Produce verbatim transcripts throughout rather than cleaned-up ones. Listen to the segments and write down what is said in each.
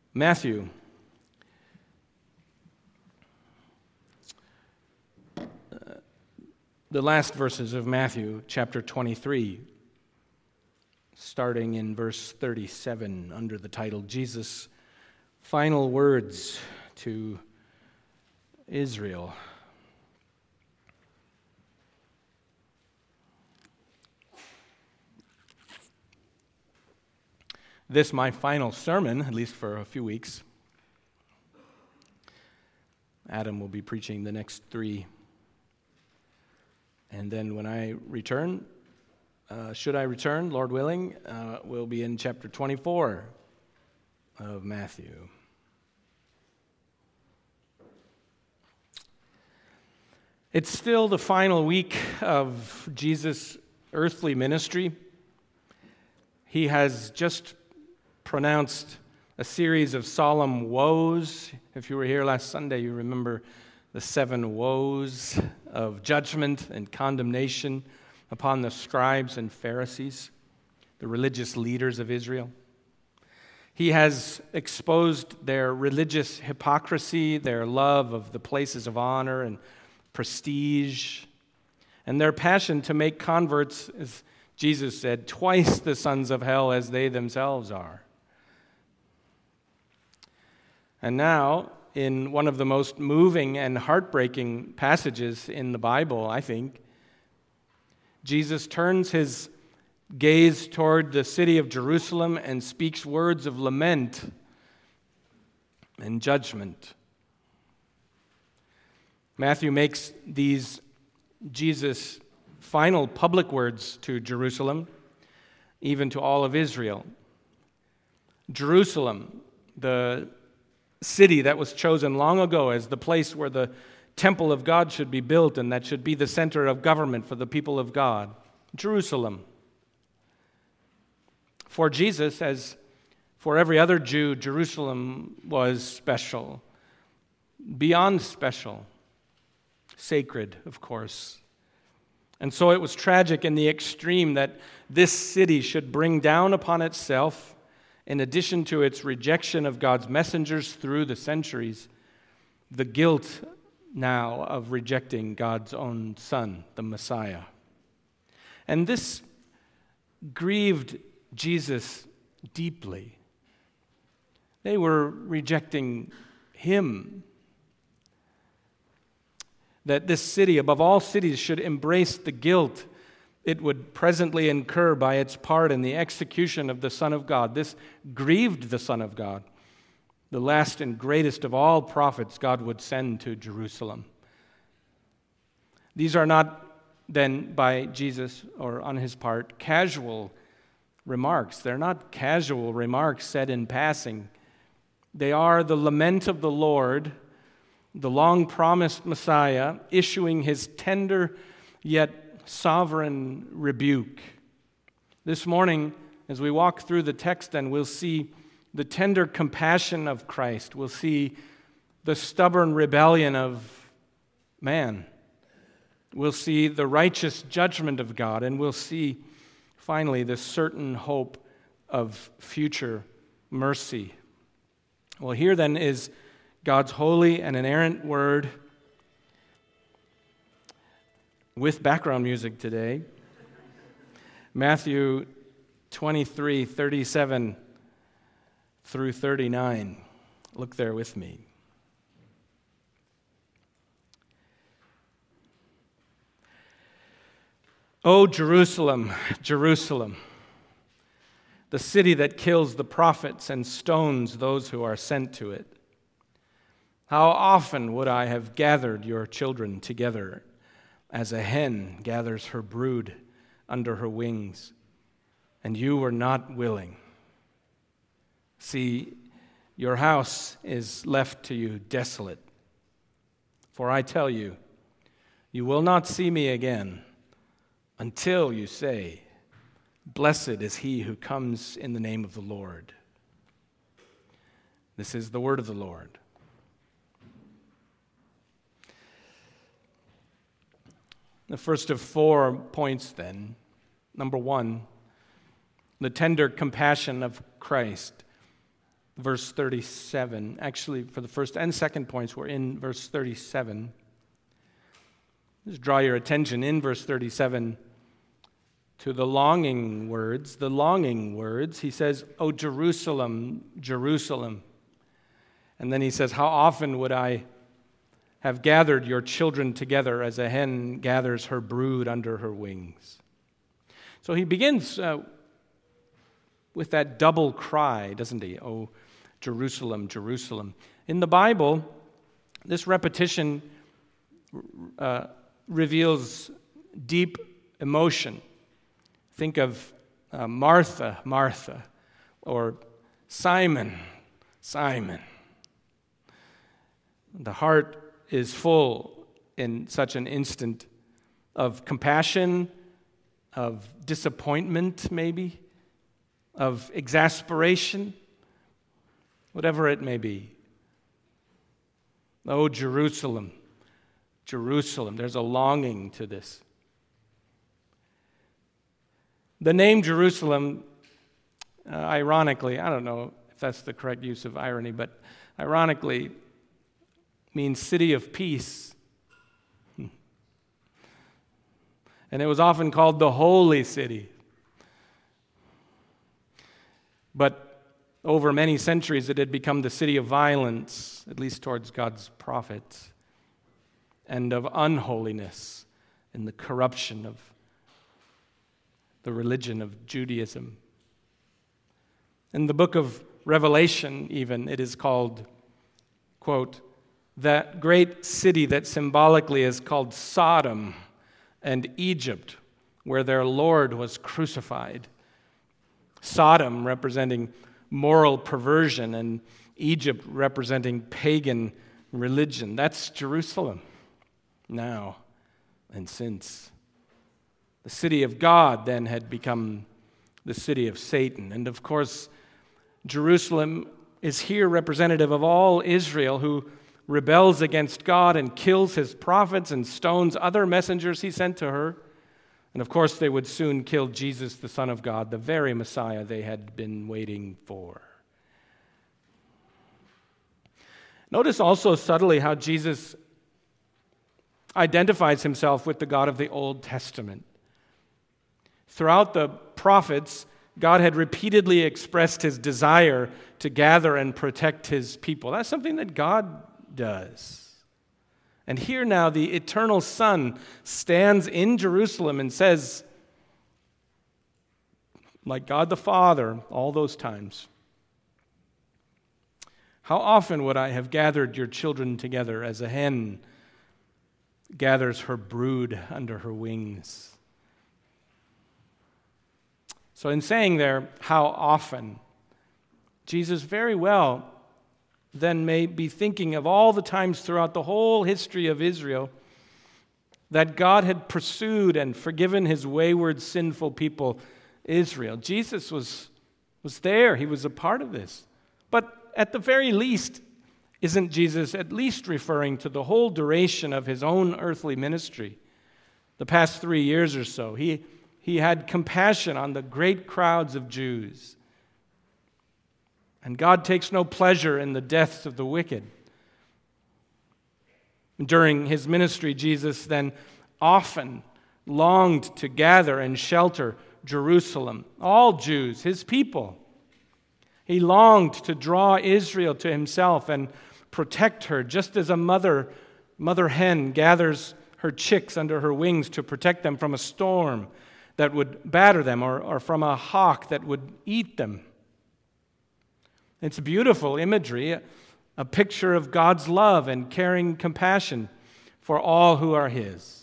Matthew. Uh, the last verses of Matthew, chapter twenty-three, starting in verse thirty-seven, under the title, Jesus' Final Words to Israel. This, my final sermon, at least for a few weeks. Adam will be preaching the next three. And then when I return, uh, should I return, Lord willing, uh, we'll be in chapter twenty-four of Matthew. It's still the final week of Jesus' earthly ministry. He has just pronounced a series of solemn woes. If you were here last Sunday, you remember the seven woes of judgment and condemnation upon the scribes and Pharisees, the religious leaders of Israel. He has exposed their religious hypocrisy, their love of the places of honor and prestige, and their passion to make converts, as Jesus said, twice the sons of hell as they themselves are. And now, in one of the most moving and heartbreaking passages in the Bible, I think, Jesus turns his gaze toward the city of Jerusalem and speaks words of lament and judgment. Matthew makes these Jesus' final public words to Jerusalem, even to all of Israel. Jerusalem, the city that was chosen long ago as the place where the temple of God should be built and that should be the center of government for the people of God. Jerusalem. For Jesus, as for every other Jew, Jerusalem was special, beyond special, sacred, of course. And so it was tragic in the extreme that this city should bring down upon itself, in addition to its rejection of God's messengers through the centuries, the guilt now of rejecting God's own Son, the Messiah. And this grieved Jesus deeply. They were rejecting him. That this city, above all cities, should embrace the guilt it would presently incur by its part in the execution of the Son of God. This grieved the Son of God, the last and greatest of all prophets God would send to Jerusalem. These are not then, by Jesus or on his part, casual remarks. They're not casual remarks said in passing. They are the lament of the Lord, the long-promised Messiah, issuing his tender yet sovereign rebuke. This morning, as we walk through the text, then we'll see the tender compassion of Christ. We'll see the stubborn rebellion of man. We'll see the righteous judgment of God, and we'll see, finally, the certain hope of future mercy. Well, here then is God's holy and inerrant word with background music today. Matthew twenty-three, thirty-seven through thirty-nine. Look there with me. O Jerusalem, Jerusalem, the city that kills the prophets and stones those who are sent to it. How often would I have gathered your children together as a hen gathers her brood under her wings, and you were not willing. See, your house is left to you desolate. For I tell you, you will not see me again until you say, blessed is he who comes in the name of the Lord. This is the word of the Lord. The first of four points, then. Number one, the tender compassion of Christ. verse thirty-seven. Actually, for the first and second points, we're in verse thirty-seven. Just draw your attention in verse thirty-seven to the longing words. The longing words. He says, "O Jerusalem, Jerusalem." And then he says, "How often would I have gathered your children together as a hen gathers her brood under her wings." So he begins uh, with that double cry, doesn't he? "Oh, Jerusalem, Jerusalem." In the Bible, this repetition uh, reveals deep emotion. Think of uh, Martha, Martha, or Simon, Simon. The heart is full in such an instant of compassion, of disappointment maybe, of exasperation, whatever it may be. Oh, Jerusalem, Jerusalem. There's a longing to this. The name Jerusalem, uh, ironically, I don't know if that's the correct use of irony, but ironically means city of peace. And it was often called the Holy City. But over many centuries, it had become the city of violence, at least towards God's prophets, and of unholiness and the corruption of the religion of Judaism. In the book of Revelation, even, it is called, quote, that great city that symbolically is called Sodom and Egypt, where their Lord was crucified. Sodom representing moral perversion and Egypt representing pagan religion. That's Jerusalem now and since. The city of God then had become the city of Satan. And of course, Jerusalem is here representative of all Israel who rebels against God and kills his prophets and stones other messengers he sent to her. And of course, they would soon kill Jesus, the Son of God, the very Messiah they had been waiting for. Notice also subtly how Jesus identifies himself with the God of the Old Testament. Throughout the prophets, God had repeatedly expressed his desire to gather and protect his people. That's something that God does. And here now, the eternal Son stands in Jerusalem and says, like God the Father, all those times, "How often would I have gathered your children together as a hen gathers her brood under her wings?" So in saying there, "how often," Jesus very well then may be thinking of all the times throughout the whole history of Israel that God had pursued and forgiven his wayward, sinful people, Israel. Jesus was, was there. He was a part of this. But at the very least, isn't Jesus at least referring to the whole duration of his own earthly ministry? The past three years or so, he, he had compassion on the great crowds of Jews. And God takes no pleasure in the deaths of the wicked. During his ministry, Jesus then often longed to gather and shelter Jerusalem, all Jews, his people. He longed to draw Israel to himself and protect her, just as a mother, mother hen gathers her chicks under her wings to protect them from a storm that would batter them, or, or from a hawk that would eat them. It's beautiful imagery, a picture of God's love and caring compassion for all who are his.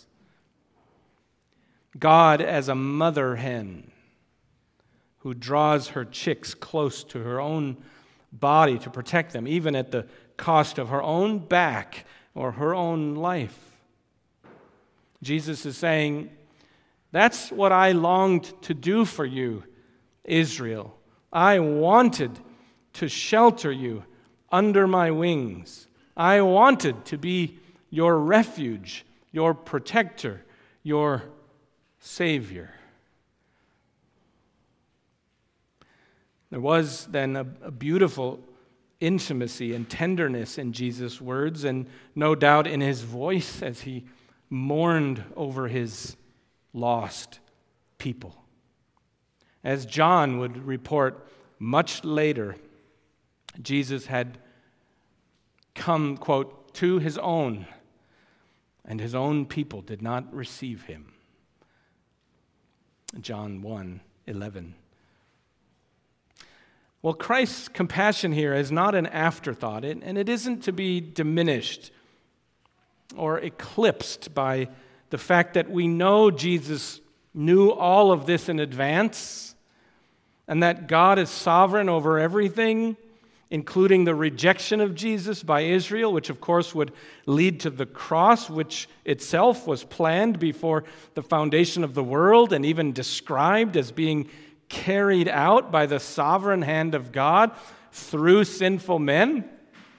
God as a mother hen who draws her chicks close to her own body to protect them, even at the cost of her own back or her own life. Jesus is saying, that's what I longed to do for you, Israel. I wanted to shelter you under my wings. I wanted to be your refuge, your protector, your Savior. There was then a, a beautiful intimacy and tenderness in Jesus' words, and no doubt in his voice as he mourned over his lost people. As John would report much later, Jesus had come, quote, to his own, and his own people did not receive him. John one eleven. Well, Christ's compassion here is not an afterthought, and it isn't to be diminished or eclipsed by the fact that we know Jesus knew all of this in advance, and that God is sovereign over everything, including the rejection of Jesus by Israel, which of course would lead to the cross, which itself was planned before the foundation of the world and even described as being carried out by the sovereign hand of God through sinful men.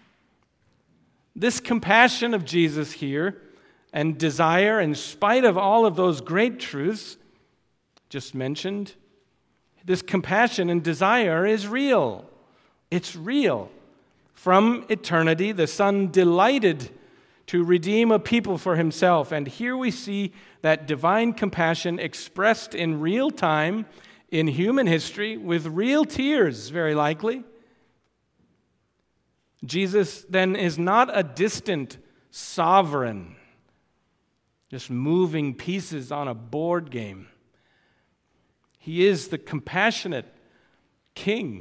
This compassion of Jesus here and desire, in spite of all of those great truths just mentioned, this compassion and desire is real. It's real. From eternity, the Son delighted to redeem a people for himself. And here we see that divine compassion expressed in real time in human history with real tears, very likely. Jesus then is not a distant sovereign, just moving pieces on a board game. He is the compassionate King.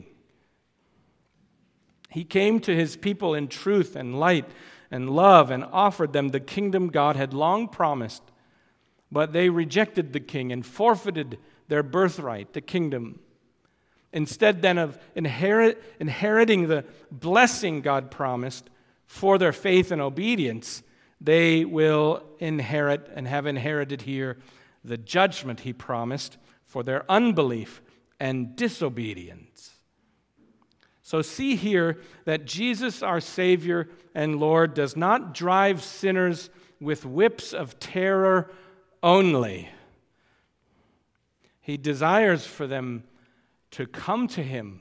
He came to his people in truth and light and love and offered them the kingdom God had long promised. But they rejected the king and forfeited their birthright, the kingdom. Instead then of inherit, inheriting the blessing God promised for their faith and obedience, they will inherit and have inherited here the judgment he promised for their unbelief and disobedience. So see here that Jesus, our Savior and Lord, does not drive sinners with whips of terror only. He desires for them to come to him.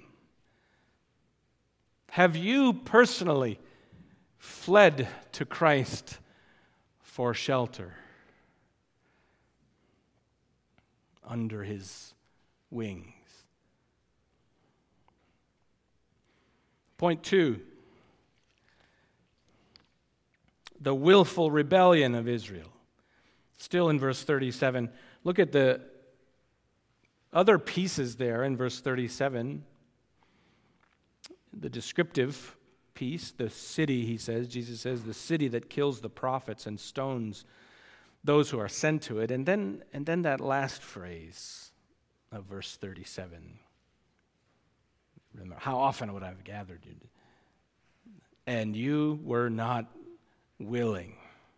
Have you personally fled to Christ for shelter under his wings? Point two, the willful rebellion of Israel. Still in verse thirty-seven. Look at the other pieces there in verse thirty-seven. The descriptive piece, the city, he says, Jesus says, the city that kills the prophets and stones those who are sent to it. And then, and then that last phrase of verse thirty-seven. Remember, how often would I have gathered you? And you were not willing.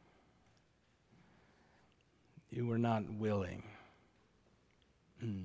You were not willing. Hmm.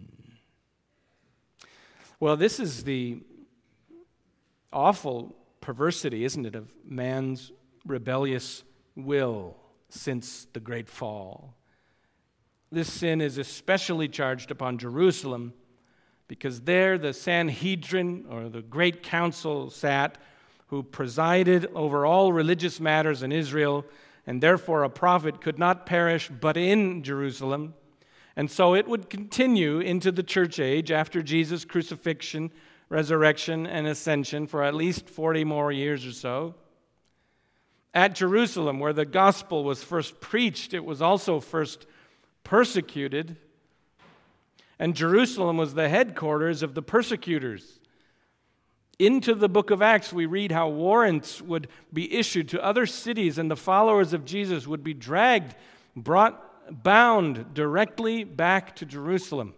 Well, this is the awful perversity, isn't it, of man's rebellious will since the great fall. This sin is especially charged upon Jerusalem because there the Sanhedrin, or the great council, sat, who presided over all religious matters in Israel, and therefore a prophet could not perish but in Jerusalem. And so it would continue into the church age after Jesus' crucifixion, resurrection, and ascension for at least forty more years or so. At Jerusalem, where the gospel was first preached, it was also first persecuted. And Jerusalem was the headquarters of the persecutors. Into the book of Acts, we read how warrants would be issued to other cities, and the followers of Jesus would be dragged, brought, bound directly back to Jerusalem.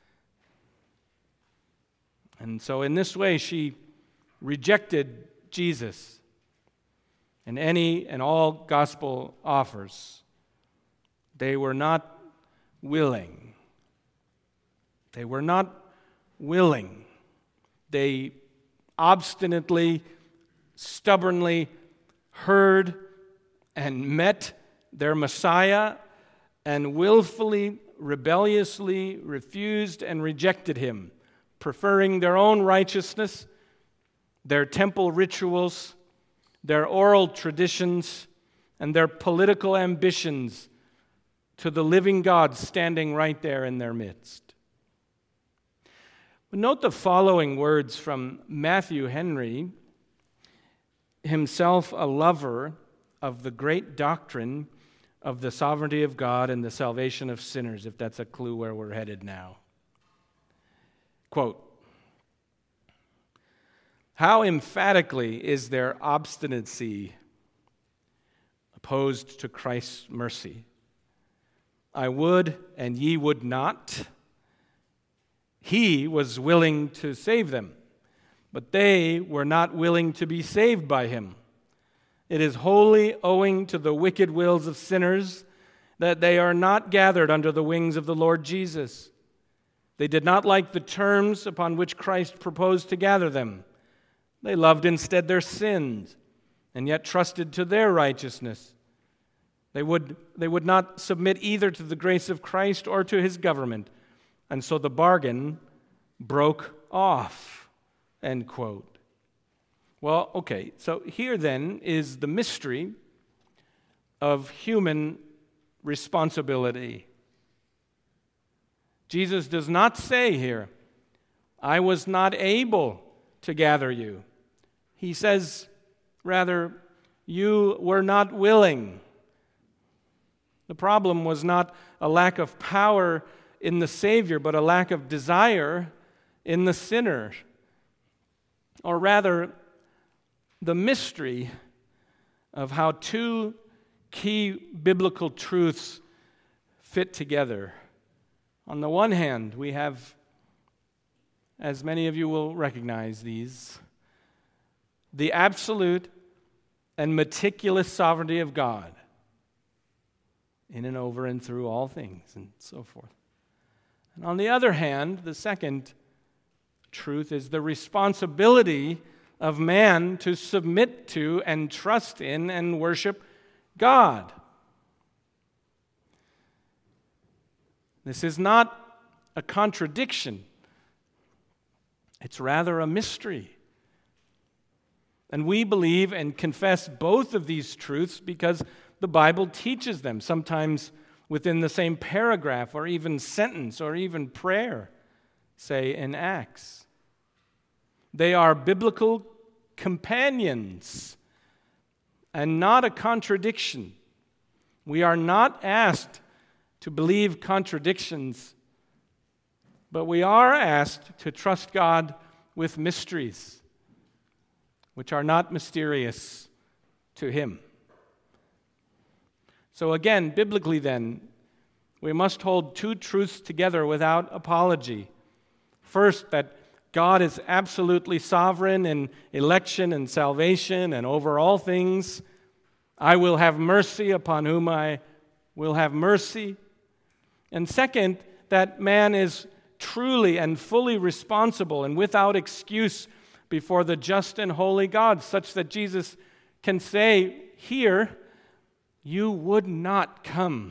And so in this way, she rejected Jesus and any and all gospel offers. They were not willing. They were not willing. They obstinately, stubbornly heard and met their Messiah and willfully, rebelliously refused and rejected him, preferring their own righteousness, their temple rituals, their oral traditions, and their political ambitions to the living God standing right there in their midst. But note the following words from Matthew Henry, himself a lover of the great doctrine of the sovereignty of God and the salvation of sinners, if that's a clue where we're headed now. Quote, "How emphatically is their obstinacy opposed to Christ's mercy. I would, and ye would not. He was willing to save them, but they were not willing to be saved by him. It is wholly owing to the wicked wills of sinners that they are not gathered under the wings of the Lord Jesus. They did not like the terms upon which Christ proposed to gather them. They loved instead their sins, and yet trusted to their righteousness. They would, they would not submit either to the grace of Christ or to his government, and so the bargain broke off," end quote. Well, okay, so here then is the mystery of human responsibility. Jesus does not say here, "I was not able to gather you." He says, rather, "You were not willing." The problem was not a lack of power in the Savior, but a lack of desire in the sinner. Or rather, the mystery of how two key biblical truths fit together. On the one hand, we have, as many of you will recognize these, the absolute and meticulous sovereignty of God in and over and through all things and so forth. And on the other hand, the second truth is the responsibility of man to submit to and trust in and worship God. This is not a contradiction. It's rather a mystery. And we believe and confess both of these truths because the Bible teaches them, sometimes within the same paragraph or even sentence or even prayer, say in Acts. They are biblical companions and not a contradiction. We are not asked to believe contradictions, but we are asked to trust God with mysteries, which are not mysterious to Him. So again, biblically then, we must hold two truths together without apology. First, that God is absolutely sovereign in election and salvation and over all things. I will have mercy upon whom I will have mercy. And second, that man is truly and fully responsible and without excuse before the just and holy God, such that Jesus can say here, "You would not come.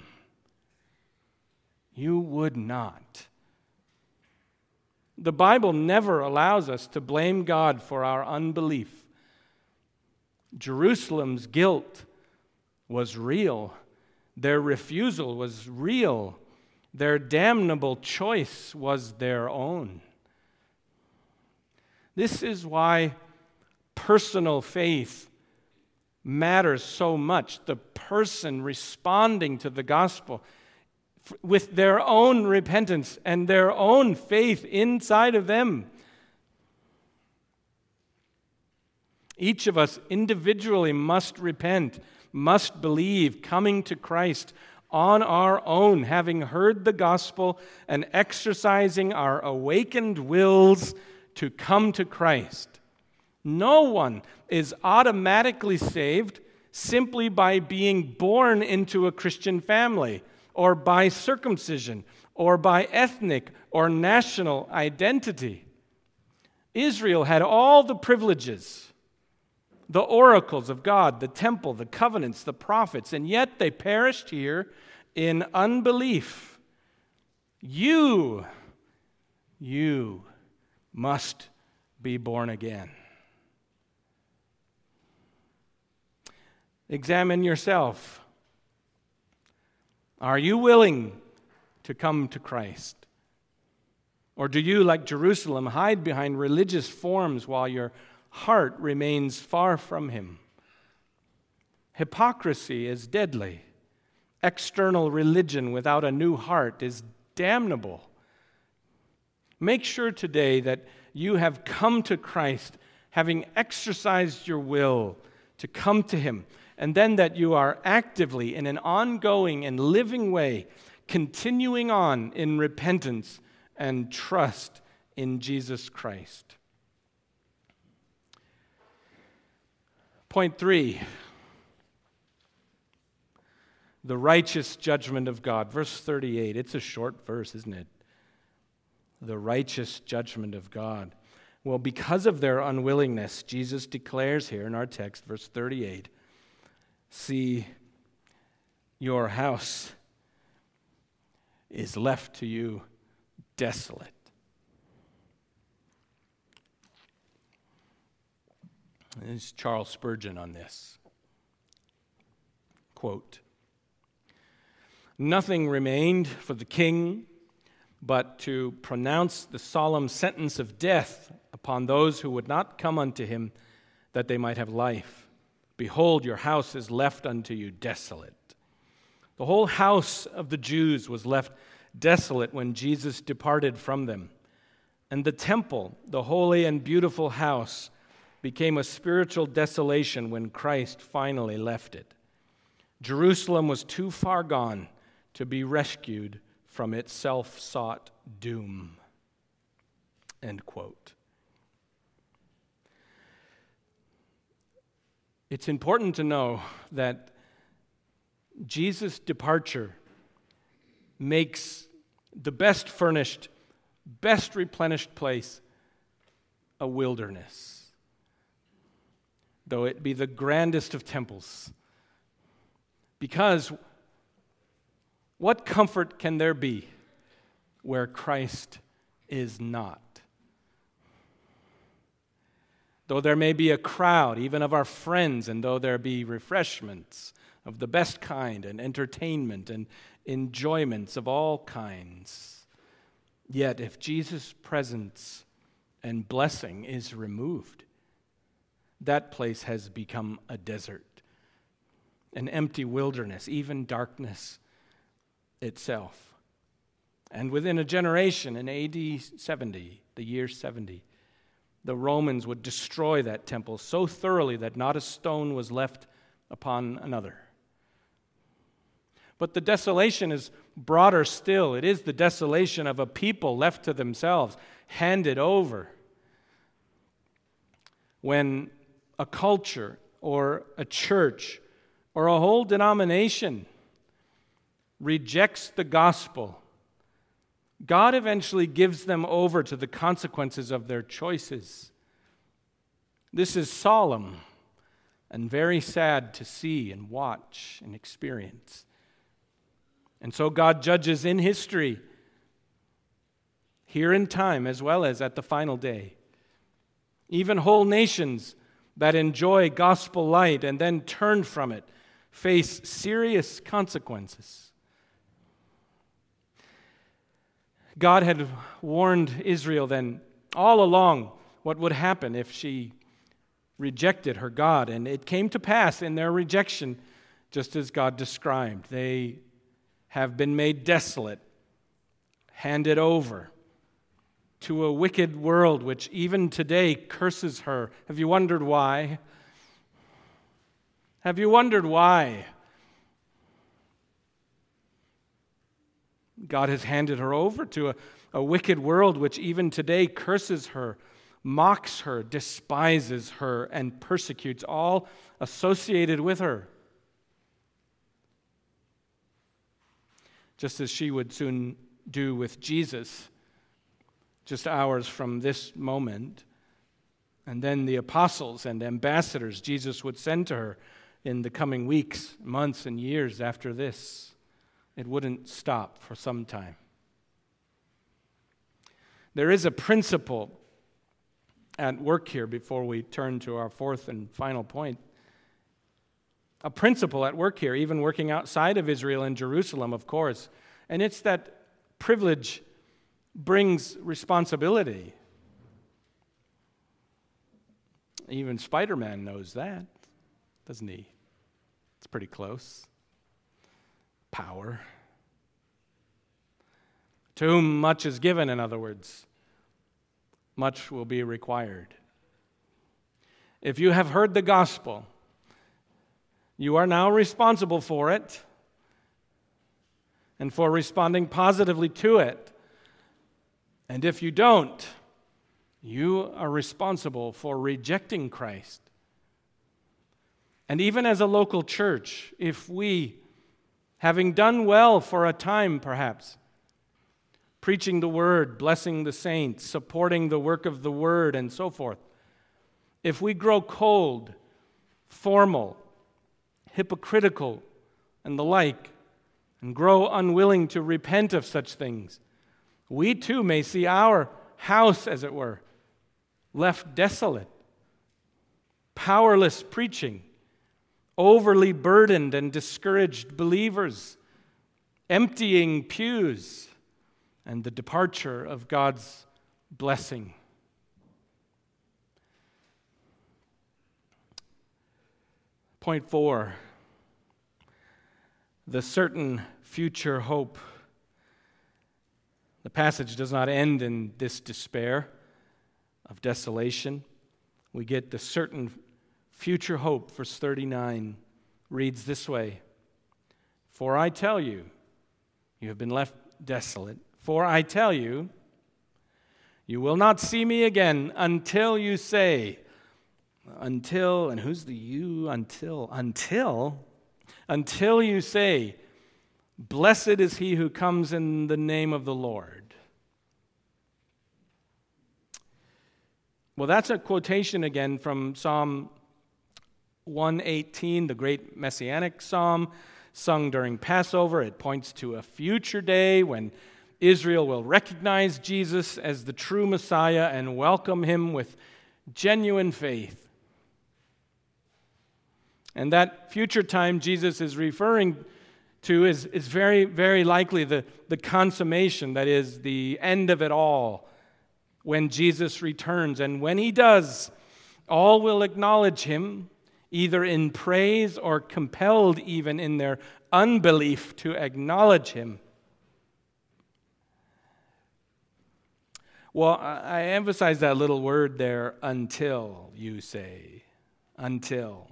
You would not." The Bible never allows us to blame God for our unbelief. Jerusalem's guilt was real. Their refusal was real. Their damnable choice was their own. This is why personal faith matters so much. The person responding to the gospel with their own repentance and their own faith inside of them. Each of us individually must repent, must believe, coming to Christ on our own, having heard the gospel and exercising our awakened wills to come to Christ. No one is automatically saved simply by being born into a Christian family, or by circumcision, or by ethnic or national identity. Israel had all the privileges, the oracles of God, the temple, the covenants, the prophets, and yet they perished here in unbelief. You, you must be born again. Examine yourself. Are you willing to come to Christ? Or do you, like Jerusalem, hide behind religious forms while your heart remains far from Him? Hypocrisy is deadly. External religion without a new heart is damnable. Make sure today that you have come to Christ, having exercised your will to come to Him, and then that you are actively, in an ongoing and living way, continuing on in repentance and trust in Jesus Christ. Point three, the righteous judgment of God. Verse thirty-eight, it's a short verse, isn't it? The righteous judgment of God. Well, because of their unwillingness, Jesus declares here in our text, verse thirty-eight, see, your house is left to you desolate. This is Charles Spurgeon on this. Quote, nothing remained for the king but to pronounce the solemn sentence of death upon those who would not come unto him that they might have life. Behold, your house is left unto you desolate. The whole house of the Jews was left desolate when Jesus departed from them. And the temple, the holy and beautiful house, became a spiritual desolation when Christ finally left it. Jerusalem was too far gone to be rescued from its self-sought doom. End quote. It's important to know that Jesus' departure makes the best furnished, best replenished place a wilderness, though it be the grandest of temples. Because what comfort can there be where Christ is not? Though there may be a crowd, even of our friends, and though there be refreshments of the best kind, and entertainment, and enjoyments of all kinds, yet if Jesus' presence and blessing is removed, that place has become a desert, an empty wilderness, even darkness itself. And within a generation, in A D seventy, the year seventy, the Romans would destroy that temple so thoroughly that not a stone was left upon another. But the desolation is broader still. It is the desolation of a people left to themselves, handed over. When a culture or a church or a whole denomination rejects the gospel, God eventually gives them over to the consequences of their choices. This is solemn and very sad to see and watch and experience. And so God judges in history, here in time as well as at the final day. Even whole nations that enjoy gospel light and then turn from it face serious consequences. God had warned Israel then all along what would happen if she rejected her God, and it came to pass in their rejection just as God described. They have been made desolate, handed over to a wicked world which even today curses her. Have you wondered why? Have you wondered why? God has handed her over to a, a wicked world which even today curses her, mocks her, despises her, and persecutes all associated with her. Just as she would soon do with Jesus, just hours from this moment. And then the apostles and ambassadors Jesus would send to her in the coming weeks, months, and years after this. It wouldn't stop for some time. There is a principle at work here before we turn to our fourth and final point. a principle at work here, even working outside of Israel and Jerusalem, of course. And it's that privilege brings responsibility. Even Spider-Man knows that, doesn't he? It's pretty close. Power. To whom much is given, in other words, much will be required. If you have heard the gospel, you are now responsible for it and for responding positively to it. And if you don't, you are responsible for rejecting Christ. And even as a local church, if we, having done well for a time perhaps, preaching the word, blessing the saints, supporting the work of the word, and so forth, if we grow cold, formal, hypocritical, and the like, and grow unwilling to repent of such things, we too may see our house, as it were, left desolate, powerless preaching, overly burdened and discouraged believers, emptying pews, and the departure of God's blessing. Point four, the certain future hope. The passage does not end in this despair of desolation. We get the certain future hope. Verse thirty-nine reads this way: For I tell you, you have been left desolate. For I tell you, you will not see me again until you say, until, and who's the you? Until, until, until you say, blessed is he who comes in the name of the Lord. Well, that's a quotation again from Psalm one eighteen, the great messianic psalm sung during Passover. It points to a future day when Israel will recognize Jesus as the true Messiah and welcome him with genuine faith. And that future time Jesus is referring to is, is very, very likely the, the consummation, that is, the end of it all, when Jesus returns. And when he does, all will acknowledge him, either in praise or compelled even in their unbelief to acknowledge him. Well, I emphasize that little word there, until you say. Until.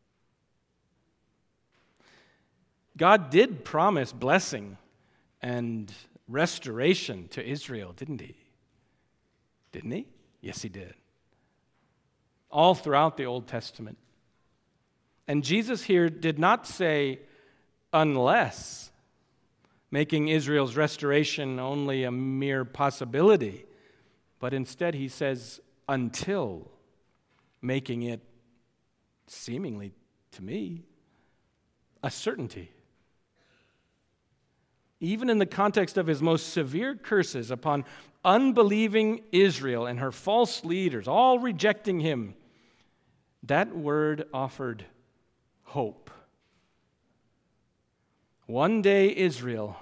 God did promise blessing and restoration to Israel, didn't he? Didn't he? Yes, he did. All throughout the Old Testament. And Jesus here did not say unless, making Israel's restoration only a mere possibility, but instead he says until, making it seemingly, to me, a certainty. Even in the context of his most severe curses upon unbelieving Israel and her false leaders, all rejecting him, that word offered hope. One day Israel,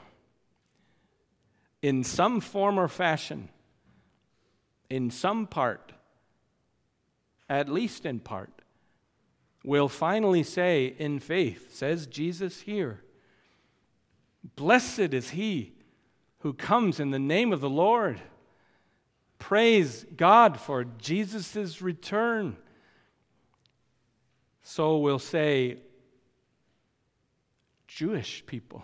in some form or fashion, in some part, at least in part, will finally say in faith, says Jesus here, blessed is he who comes in the name of the Lord. Praise God for Jesus' return. So will say Jewish people.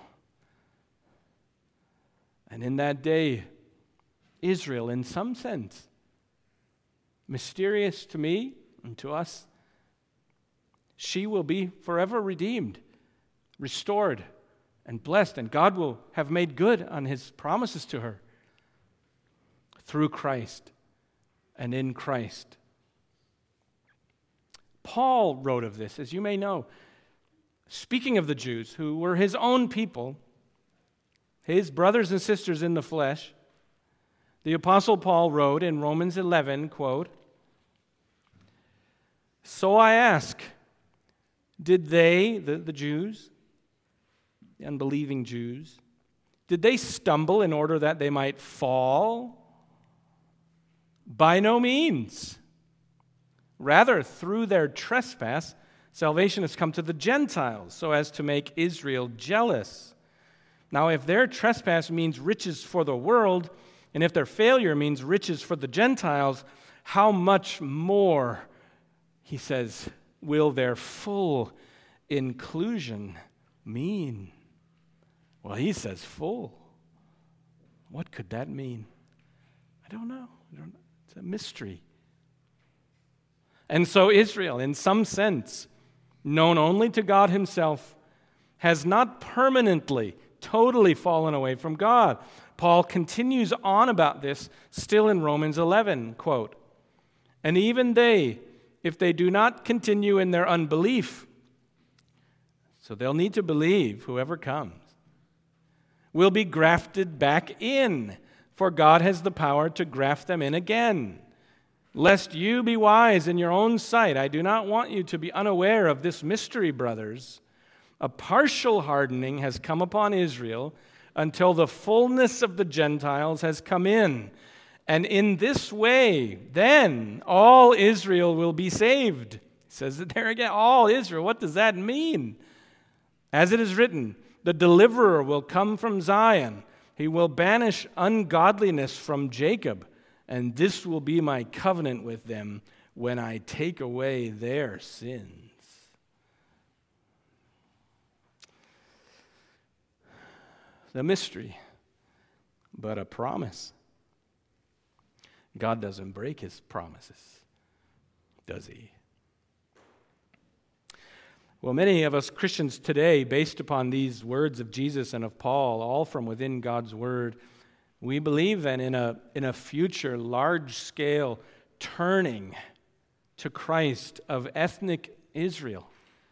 And in that day, Israel, in some sense, mysterious to me and to us, she will be forever redeemed, restored, and blessed, and God will have made good on his promises to her through Christ and in Christ. Paul wrote of this, as you may know, speaking of the Jews who were his own people, his brothers and sisters in the flesh. The Apostle Paul wrote in Romans eleven, quote, so I ask, Did they, the, the Jews, the unbelieving Jews, did they stumble in order that they might fall? By no means. Rather, through their trespass, salvation has come to the Gentiles so as to make Israel jealous. Now, if their trespass means riches for the world, and if their failure means riches for the Gentiles, how much more, he says, will their full inclusion mean? Well, he says full. What could that mean? I don't know. I don't know. It's a mystery. And so Israel, in some sense, known only to God himself, has not permanently, totally fallen away from God. Paul continues on about this still in Romans eleven, quote, "And even they, if they do not continue in their unbelief," so they'll need to believe, whoever comes, "will be grafted back in, for God has the power to graft them in again. Lest you be wise in your own sight, I do not want you to be unaware of this mystery, brothers. A partial hardening has come upon Israel until the fullness of the Gentiles has come in. And in this way, then all Israel will be saved." He says it there again, all Israel. What does that mean? "As it is written, the deliverer will come from Zion. He will banish ungodliness from Jacob, and this will be my covenant with them when I take away their sins." The mystery, but a promise. God doesn't break his promises, does he? Well, many of us Christians today, based upon these words of Jesus and of Paul, all from within God's word, we believe that in a, in a future large-scale turning to Christ of ethnic Israel.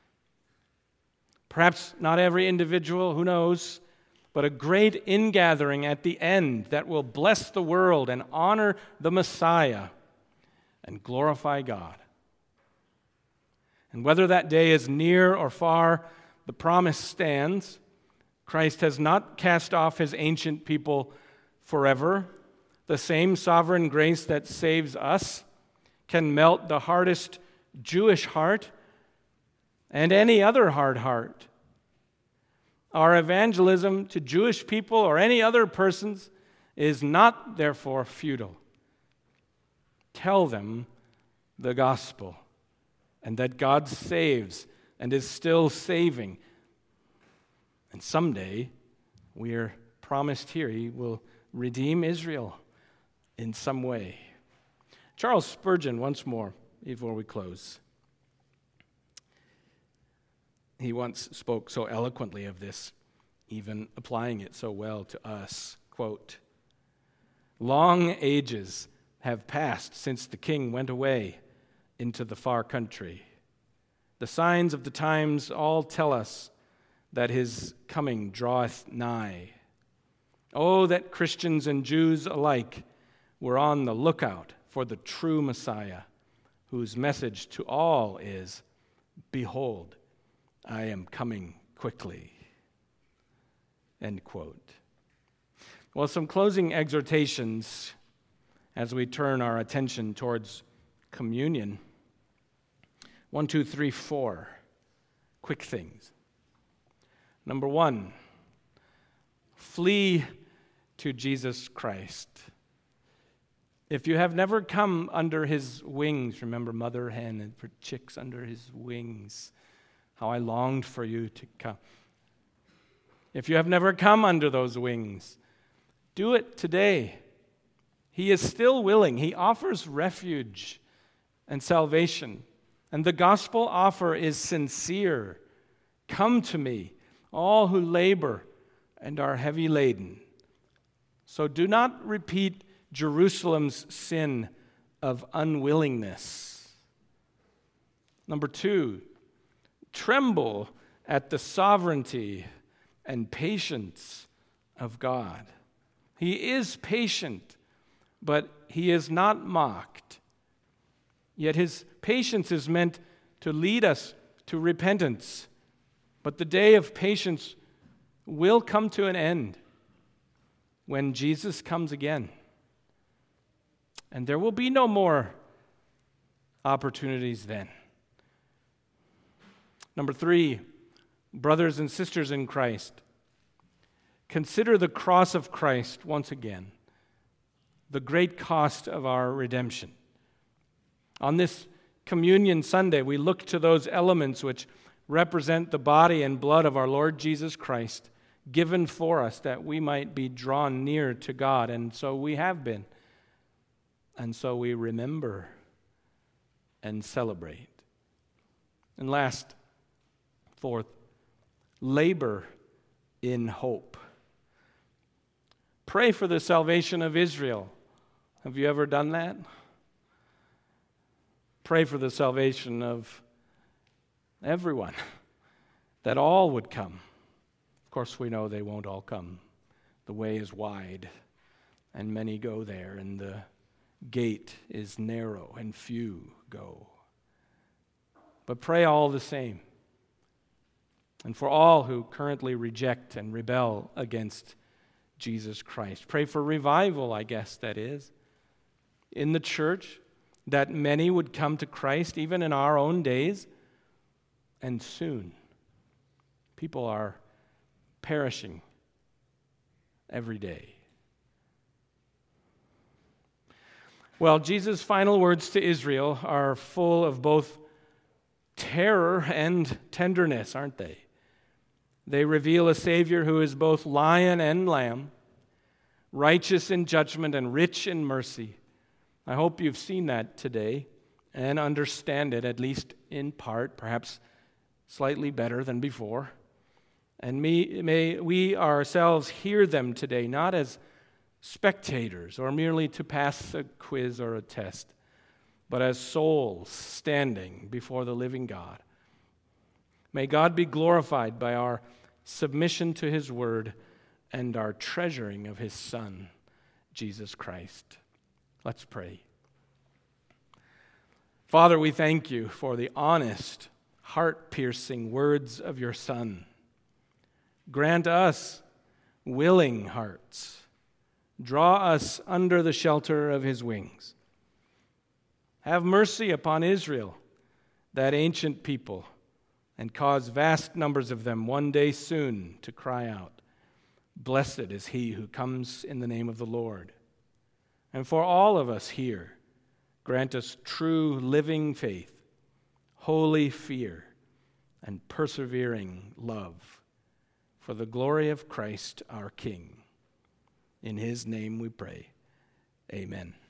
Perhaps not every individual, who knows, but a great ingathering at the end that will bless the world and honor the Messiah and glorify God. And whether that day is near or far, the promise stands. Christ has not cast off his ancient people forever. The same sovereign grace that saves us can melt the hardest Jewish heart and any other hard heart. Our evangelism to Jewish people or any other persons is not, therefore, futile. Tell them the gospel and that God saves and is still saving. And someday, we are promised here, he will redeem Israel in some way. Charles Spurgeon, once more, before we close. He once spoke so eloquently of this, even applying it so well to us. Quote, "Long ages have passed since the king went away into the far country. The signs of the times all tell us that his coming draweth nigh. Oh, that Christians and Jews alike were on the lookout for the true Messiah, whose message to all is, 'Behold, I am coming quickly.'" End quote. Well, some closing exhortations as we turn our attention towards communion. One, two, three, four. Quick things. Number one, flee to Jesus Christ. If you have never come under his wings, remember mother hen and for chicks under his wings, how I longed for you to come. If you have never come under those wings, do it today. He is still willing. He offers refuge and salvation. And the gospel offer is sincere. Come to me, all who labor and are heavy laden. So do not repeat Jerusalem's sin of unwillingness. Number two, tremble at the sovereignty and patience of God. He is patient, but he is not mocked. Yet his patience is meant to lead us to repentance. But the day of patience will come to an end when Jesus comes again. And there will be no more opportunities then. Number three, brothers and sisters in Christ, consider the cross of Christ once again, the great cost of our redemption. On this Communion Sunday, we look to those elements which represent the body and blood of our Lord Jesus Christ, given for us that we might be drawn near to God. And so we have been. And so we remember and celebrate. And last, fourth, labor in hope. Pray for the salvation of Israel. Have you ever done that? Pray for the salvation of everyone, that all would come. Of course, we know they won't all come. The way is wide, and many go there, and the gate is narrow, and few go. But pray all the same. And for all who currently reject and rebel against Jesus Christ. Pray for revival, I guess that is, in the church, that many would come to Christ even in our own days, and soon. People are perishing every day. Well, Jesus' final words to Israel are full of both terror and tenderness, aren't they? They reveal a Savior who is both lion and lamb, righteous in judgment and rich in mercy. I hope you've seen that today and understand it, at least in part, perhaps slightly better than before. And may, may we ourselves hear them today, not as spectators or merely to pass a quiz or a test, but as souls standing before the living God. May God be glorified by our submission to His word and our treasuring of His Son, Jesus Christ. Let's pray. Father, we thank you for the honest, heart-piercing words of your Son. Grant us willing hearts. Draw us under the shelter of His wings. Have mercy upon Israel, that ancient people, and cause vast numbers of them one day soon to cry out, "Blessed is he who comes in the name of the Lord." And for all of us here, grant us true living faith, holy fear, and persevering love, for the glory of Christ our King. In His name we pray. Amen.